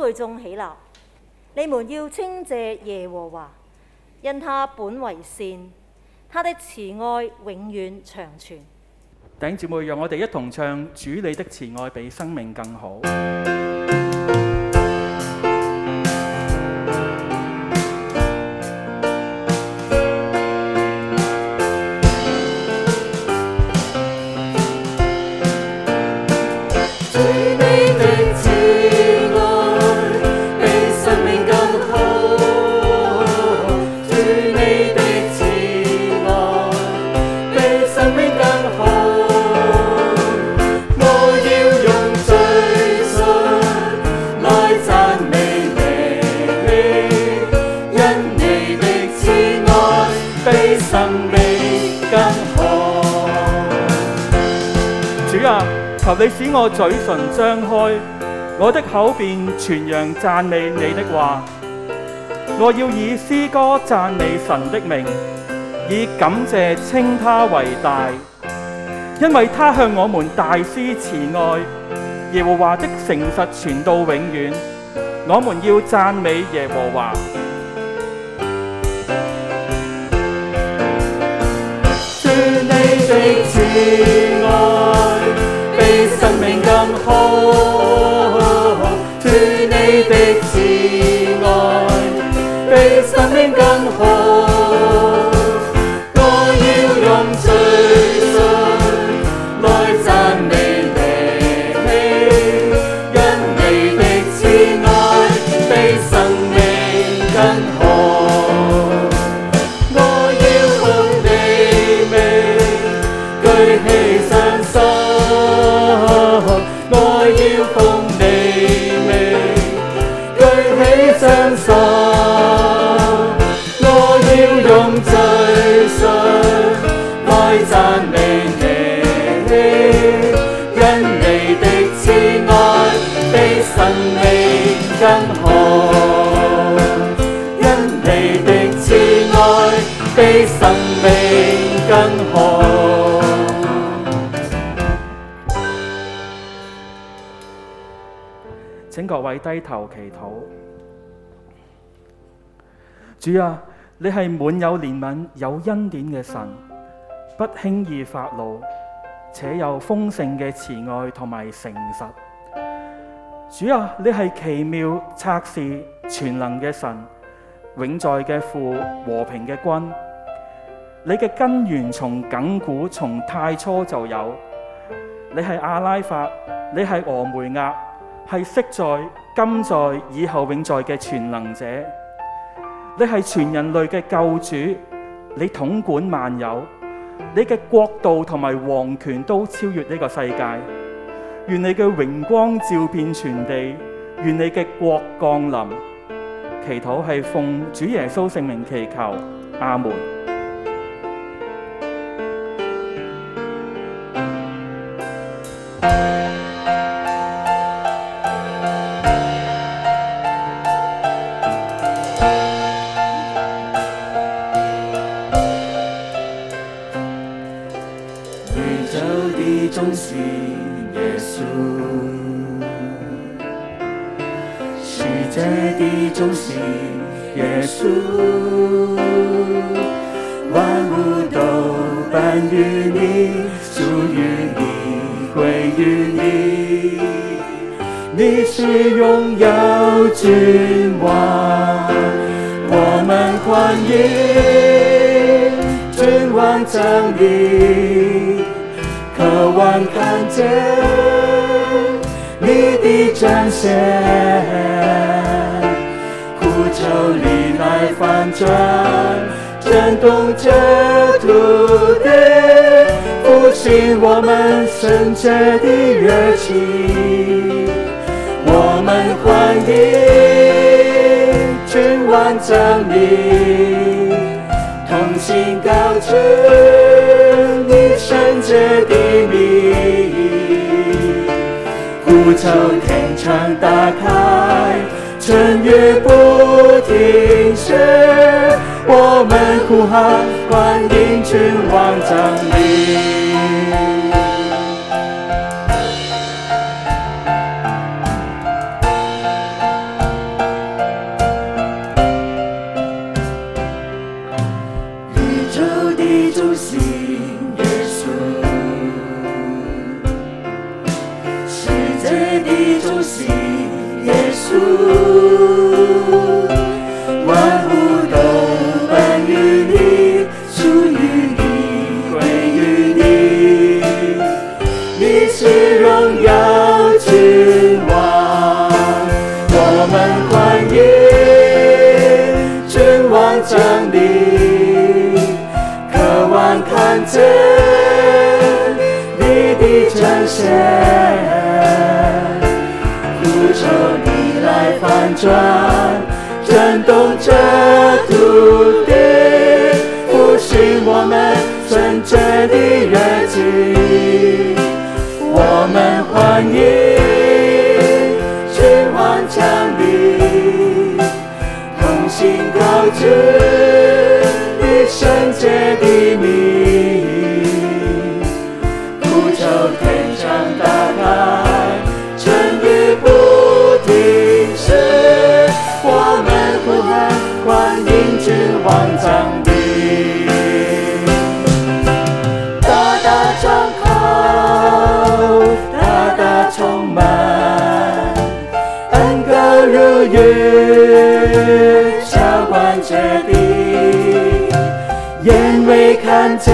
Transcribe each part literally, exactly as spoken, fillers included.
會眾起立，你們要稱謝耶和華，因他本為善，他的慈愛永遠長存。 弟兄姊妹，讓我哋一同唱主你的慈愛比生命更好。求你使我嘴唇張開，我的口便傳揚讚美你的話。我要以詩歌讚美神的名，以感謝稱他為大，因為他向我們大施慈愛。耶和華的誠實傳到永遠，我們要讚美耶和華。主你的慈愛比生命更好，主你的慈愛比生命更好，我要用嘴唇來讚美你，因你的慈愛比生命更好，我要奉你名舉起雙手，我要奉你名舉起雙手，我要用嘴唇來讚美你，因你的慈愛比生命更好，因你的慈愛比生命更好。請各位低頭祈禱。主啊，你係滿有憐憫、有恩典嘅神，不輕易發怒，且有豐盛嘅慈愛同埋誠實。主啊，你係奇妙策士、全能嘅神，永在嘅父、和平嘅君。你嘅根源從亙古、從太初就有。你係阿拉法，你係俄梅戛，係昔在、今在、以後永在嘅全能者。你係全人類嘅救主，你統管萬有，你嘅國度同埋王權都超越呢個世界。願你嘅榮光照遍全地，願你嘅國降臨。祈禱係奉主耶穌聖名祈求，阿門。 中是耶穌，世界的中是耶穌，萬物都伴於你，屬於你，歸於你。你是榮耀君王，我們歡迎君王降臨。渴望看見你的彰顯，呼求你來翻轉，震動這土地，復興我們聖潔的熱情。我們歡迎君王降臨，同心高舉你聖潔的名，呼求天窗打開，春雨不停歇，我們呼喊歡迎君王降臨。 的中心耶稣，世界的中心耶稣，万物都本于你，属于你，归于你，你是荣耀君王，我们欢迎君王降临，渴望看见你的彰显，呼求你来翻转，震动这土地，复兴我们纯洁的热情，我们欢迎君王降临，同心高举你圣洁的名，呼求天窗打开，春雨不停止，我们呼喊欢迎君王降临，大大张口，大大充满，恩膏如雨，浇灌这地，眼未看见，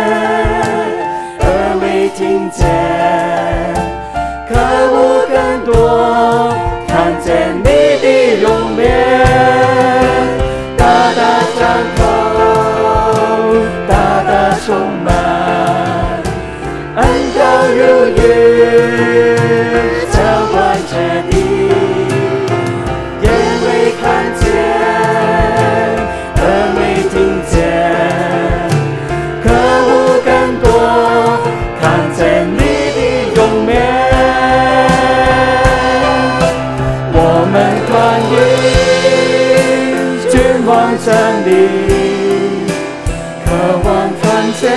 耳未听见，可无更多看见你的容颜，大大张口，大大充满，恩膏如雨，浇灌这地，眼未看见，耳未听见，可无更多看见你的容颜，我们欢迎君王降临，渴望看见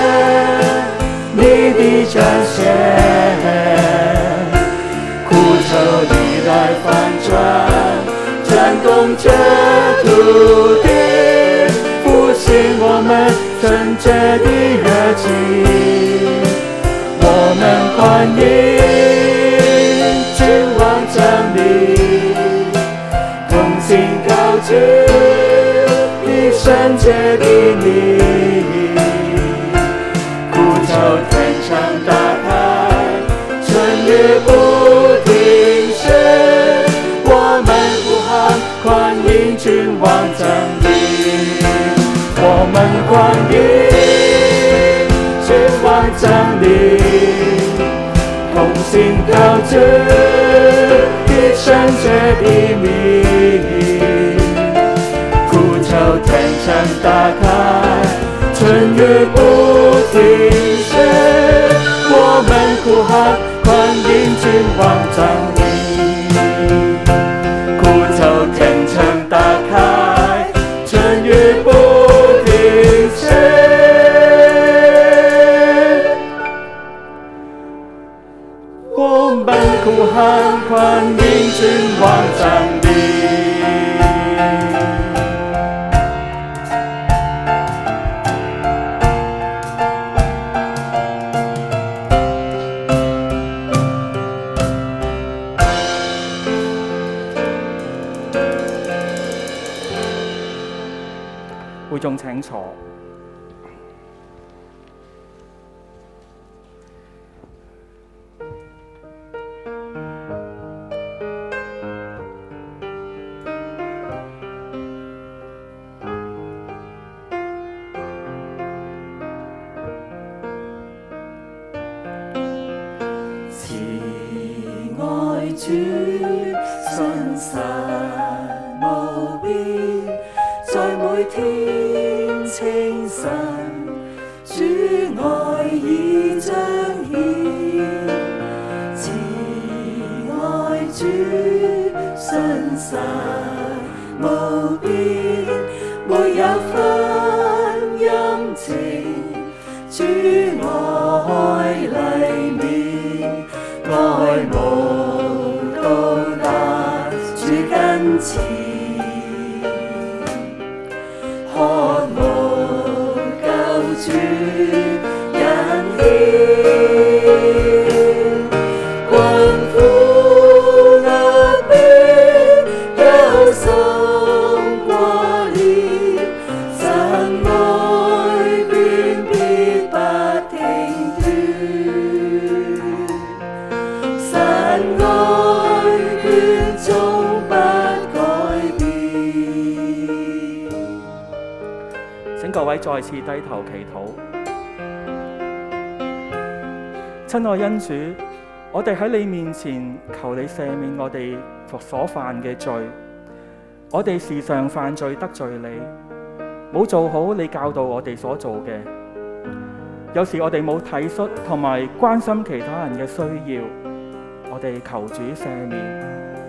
你的彰显，呼求你来翻转，震动这土地，复兴我们纯洁的热情，我们欢迎君王降临，同心高举你圣洁的名，呼求天窗打开，春雨不停止，我们呼喊欢迎君王降临，我们欢迎君王降临，同心高举你圣洁的名，呼求天窗打开，春雨不停止，我们呼喊欢迎君王降临，呼求天窗打开，春雨不停止，我们呼喊欢迎君王降临。 會眾請坐。 慈愛主，信實無邊，在每天清晨，主愛已彰顯。慈愛主，信實無邊，沒有分陰晴，主愛黎面，愛慕到達主跟前。渴慕救主位再次低頭祈禱。親愛恩主，我哋喺你面前求你赦免我哋所犯嘅罪。我哋時常犯罪得罪你，冇做好你教導我哋所做嘅。有時我哋冇體恤同埋關心其他人嘅需要，我哋求主赦免。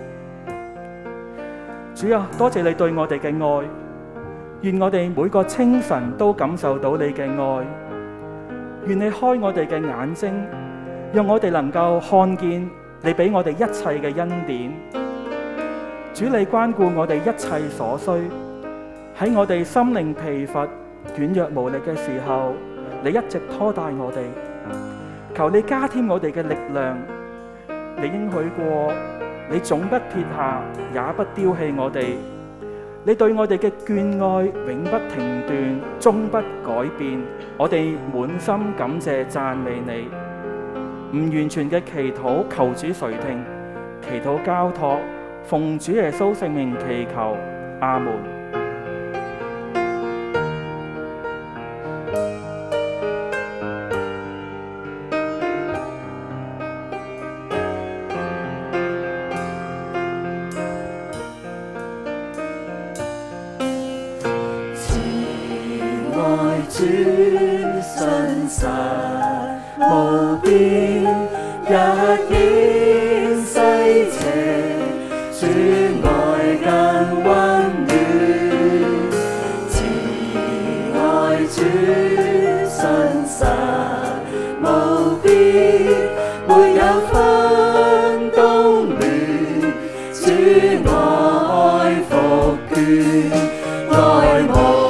主啊，多謝你對我哋嘅愛，願我哋每個清晨都感受到你嘅愛。願你開我哋嘅眼睛，讓我哋能夠看見你俾我哋一切嘅恩典。主，你關顧我哋一切所需，喺我哋心靈疲乏、軟弱無力嘅時候，你一直拖帶我哋。求你加添我哋嘅力量。你應許過，你總不撇下，也不丟棄我哋。你對我哋嘅眷愛永不停斷，終不改變。我哋滿心感謝讚美你。唔完全嘅祈禱，求主垂聽。祈禱交託，奉主耶穌聖名祈求，阿門。 主信實無邊，日顯西斜，主愛更溫暖。慈愛主信實無邊，沒有分冬暖。主愛復眷，愛無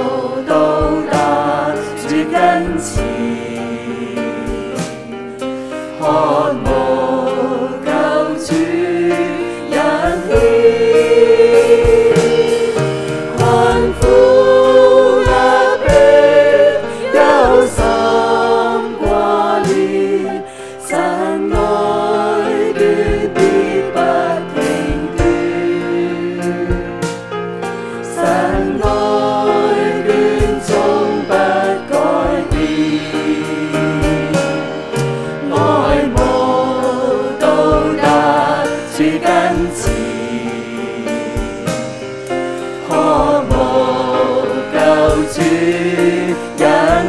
跟前，渴慕救主恩典，困苦壓迫，憂心掛念，神愛眷必不停斷，神愛眷終不主恩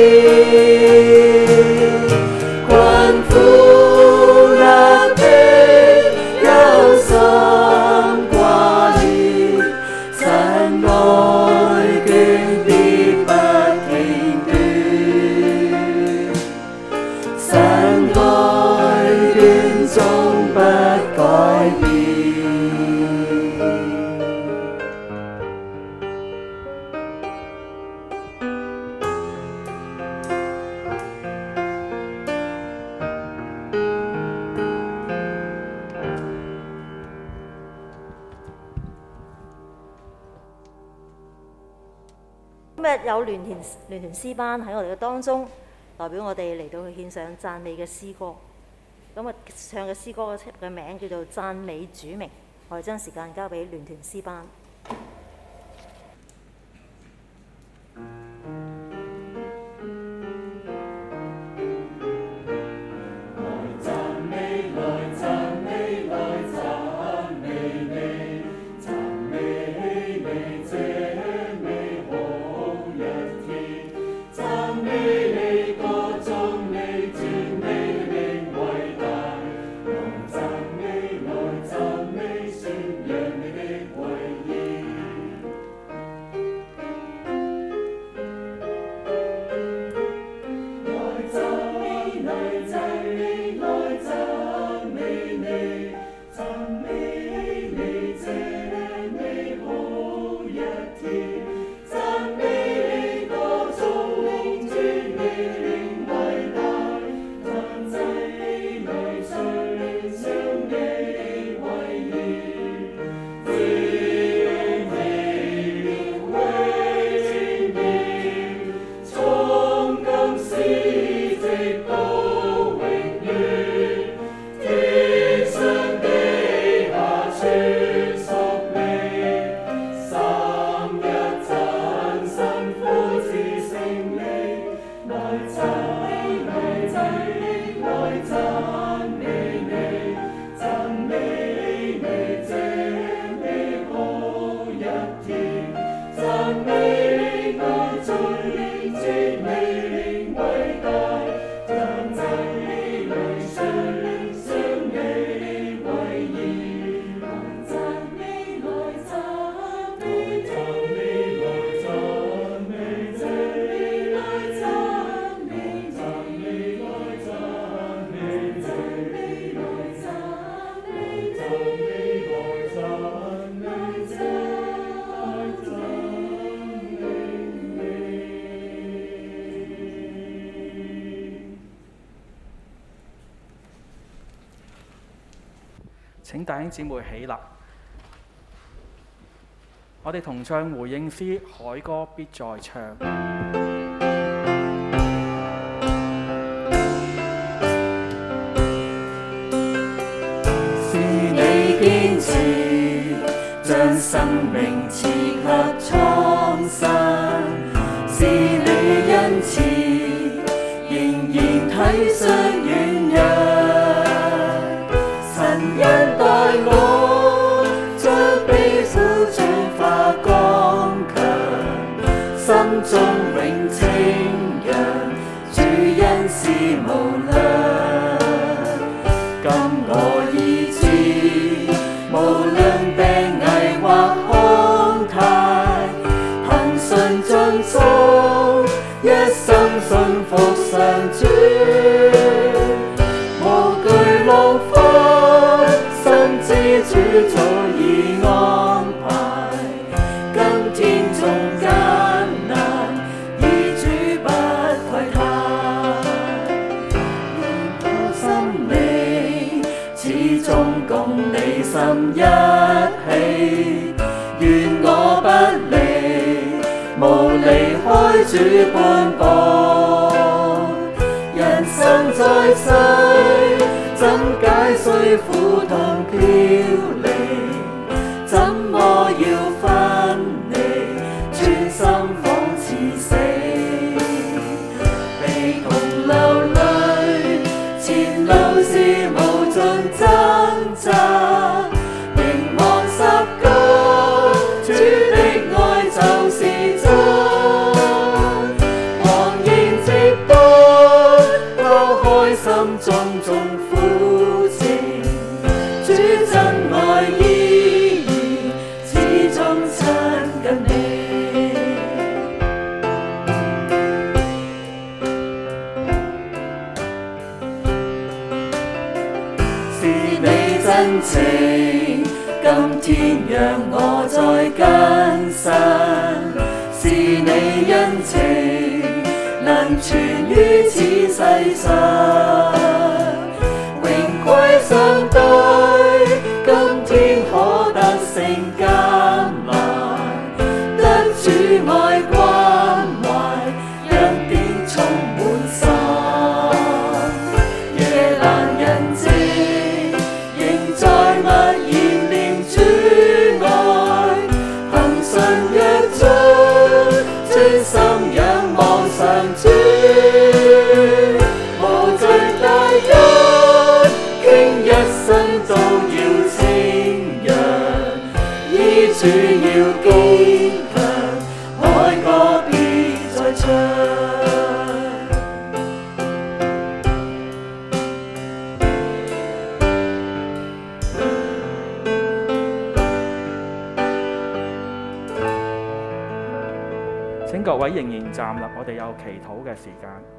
典，困苦壓迫，憂心掛念，神愛眷必不停斷，神愛眷終不改變。 今日有聯團聯團詩班喺我哋嘅當中，代表我哋嚟到去獻上讚美嘅詩歌。咁啊，唱嘅詩歌嘅名叫做《讚美主名》。我哋將時間交俾聯團詩班。 來讚美，來讚美，宣揚你的偉業。 請弟兄姊妹起立，我哋同唱回應詩《海歌必再唱》。 是你堅持，將生命賜給蒼生，是你恩慈，仍然體恤軟弱。恩待我，將悲苦轉化剛強，心中永清揚，主恩是無量。今我已知，無論病危或康泰，憑信盡忠，一生信服上主，無懼勞苦。主早已安排，今天縱艱難，以主不愧貸。願我生命始終共你心一起，願我不離，無離開主伴步。人生在世，怎解雖苦痛飄離？怎麼要分離？全心仿似死，悲痛流淚，前路是無盡掙扎，凝望十架，主的愛就是真，昂然直奔，拋開心中種苦情，主真愛依然始終親近你。是你真情，今天讓我再更新，是你恩情，能存於此世上。歸上對，今天可得勝艱難，得主愛關懷，恩典充滿心。夜闌人靜，仍在默然念主愛，憑信約中，專心仰望上主，無盡大恩。一生都要清揚，依主要堅強，海歌必再唱。 請各位仍然站立，我哋有祈禱嘅時間。